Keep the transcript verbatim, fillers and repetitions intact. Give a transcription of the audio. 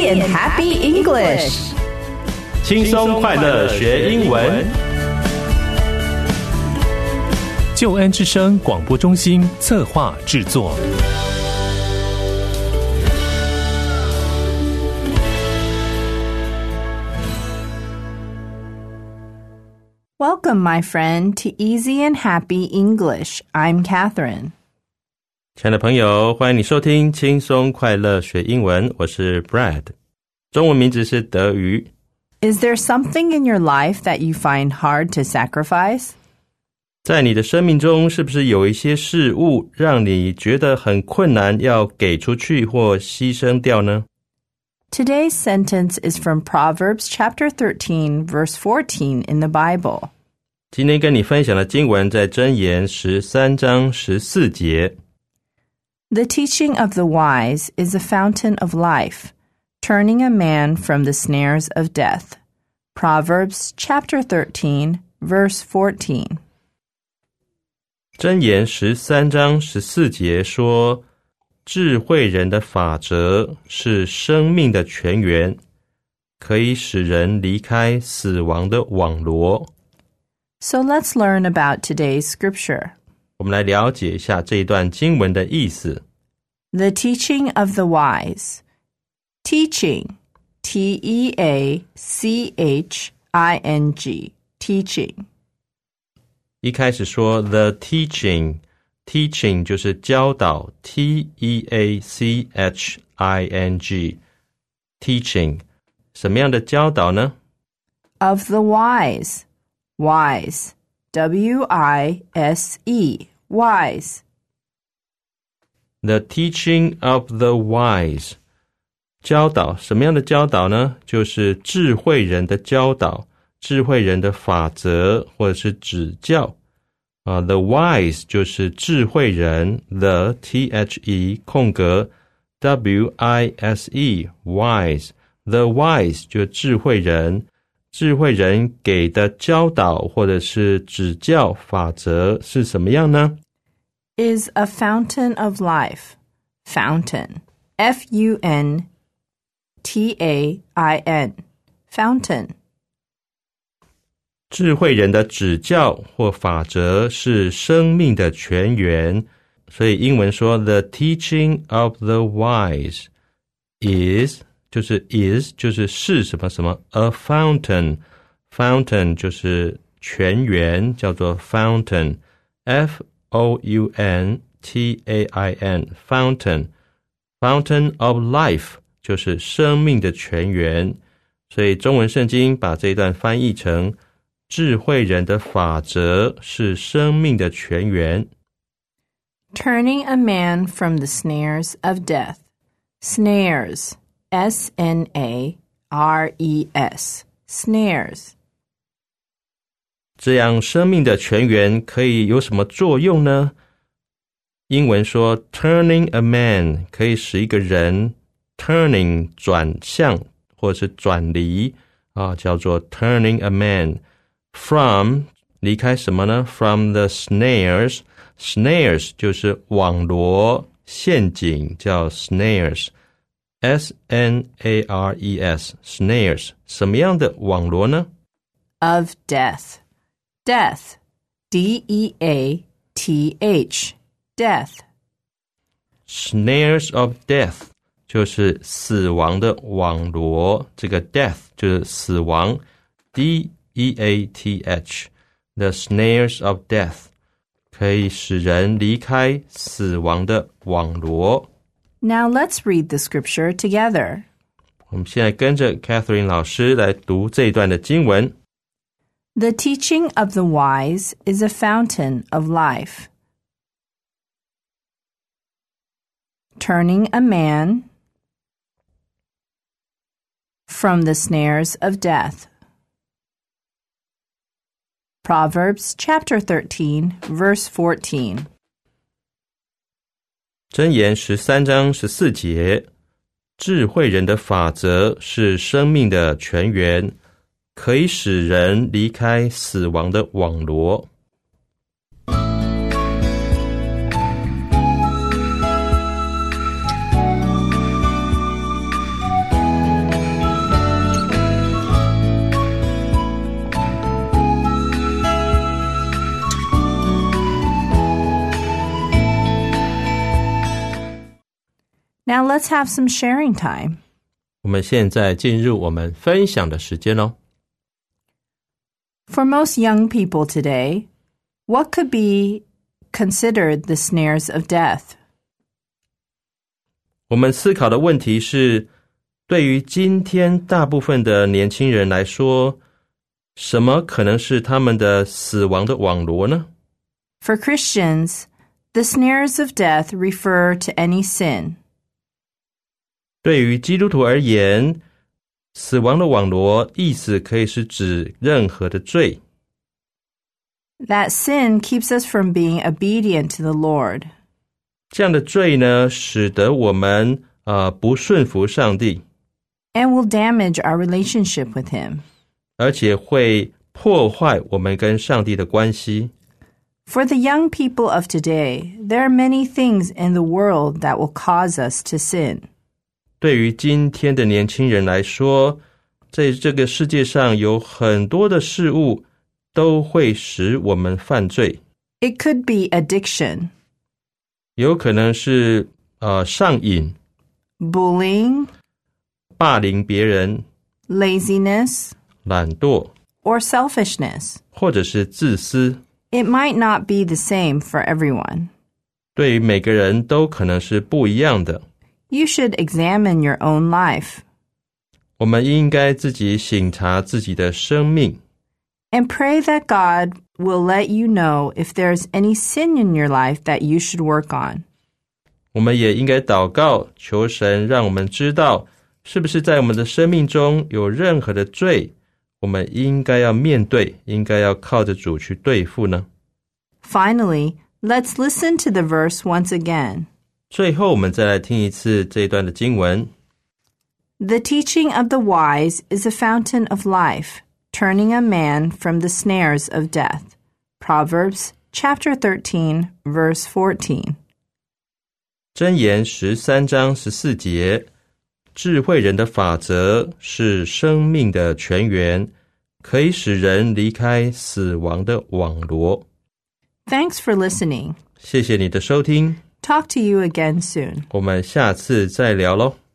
Easy and Happy English， 轻松快乐学英文。 救恩之声广播中心策划制作。 Welcome, my friend, to Easy and Happy English. I'm Catherine. 亲爱的朋友，欢迎你收听轻松快乐学英文，我是 Brad， 中文名字是德瑜。 Is there something in your life that you find hard to sacrifice? 在你的生命中，是不是有一些事物让你觉得很困难，要给出去或牺牲掉呢？ Today's sentence is from Proverbs chapter thirteen, verse fourteen in the Bible. 今天跟你分享的经文在箴言十三章十四节。 The teaching of the wise is a fountain of life, turning a man from the snares of death. Proverbs chapter thirteen, verse fourteen. 箴言十三章十四节说，智慧人的法则是生命的泉源，可以使人离开死亡的网罗。 So let's learn about today's scripture. 我们来了解一下这一段经文的意思。 The teaching of the wise. Teaching, T E A C H I N G, teaching. 一开始说 the teaching, teaching 就是教导 T E A C H I N G, teaching 什么样的教导呢？ Of the wise, wise, W I S E, wise. The teaching of the wise, 教导什么样的教导呢？就是智慧人的教导，智慧人的法则或者是指教。Uh, the wise 就是智慧人 The T H E 空格 W I S E wise The wise 就智慧人智慧人给的教导或者是指教法则是什么样呢？ Is a fountain of life. Fountain. F U N T A I N. Fountain. 智慧人的指教或法则是生命的泉源，所以英文说 The teaching of the wise is 就是 is 就是是什么什么 a fountain fountain 就是泉源，叫做 fountain F O U N T A I N fountain fountain of life 就是生命的泉源，所以中文圣经把这一段翻译成智慧人的法则是生命的泉源。 Turning a man from the snares of death. Snares. S N A R E S. Snares. 这样生命的泉源可以有什么作用呢？英文说 turning a man 可以使一个人 turning 转向或者是转离、啊、叫做 turning a man From 离开什么呢？ From the snares Snares 就是网罗陷阱，叫 snares S N A R E S Snares 什么样的网罗呢？ Of death. Death. D E A T H. Death. Snares of death 就是死亡的网罗，这个 death 就是死亡 D E A T H The snares of death 可以使人离开死亡的网罗。 Now let's read the scripture together. 我们现在跟着 Catherine 老師來讀這一段的經文。 The teaching of the wise is a fountain of life, turning a man from the snares of death. Proverbs chapter thirteen, verse fourteen. 箴言十三章十四節，智慧人的法則是生命的泉源，可以使人離開死亡的網羅。 Now let's have some sharing time. 我们现在进入我们分享的时间咯。 For most young people today, what could be considered the snares of death? 我们思考的问题是，对于今天大部分的年轻人来说，什么可能是他们的死亡的网罗呢？ For Christians, the snares of death refer to any sin. 对于基督徒而言，死亡的网罗意思可以是指任何的罪。 That sin keeps us from being obedient to the Lord. 这样的罪呢，使得我们呃不顺服上帝， And will damage our relationship with Him. 而且会破坏我们跟上帝的关系。 For the young people of today, there are many things in the world that will cause us to sin. 对于今天的年轻人来说，在这个世界上有很多的事物都会使我们犯罪。 It could be addiction, 有可能是呃上瘾、 bullying, 霸凌别人、 laziness, 懒惰， or selfishness. 或者是自私。 It might not be the same for everyone. 对于每个人都可能是不一样的。 You should examine your own life. 我们应该自己省察自己的生命， And pray that God will let you know if there's any sin in your life that you should work on. 我们也应该祷告，求神让我们知道，是不是在我们的生命中有任何的罪，我们应该要面对，应该要靠着主去对付呢？ Finally, let's listen to the verse once again. 最后我们再来听一次这一段的经文。 The teaching of the wise is a fountain of life, turning a man from the snares of death. Proverbs chapter thirteen, verse fourteen. 箴言十三章十四节，智慧人的法则是生命的泉源，可以使人离开死亡的网罗。 Thanks for listening. 谢谢你的收听， Talk to you again soon. 我们下次再聊咯。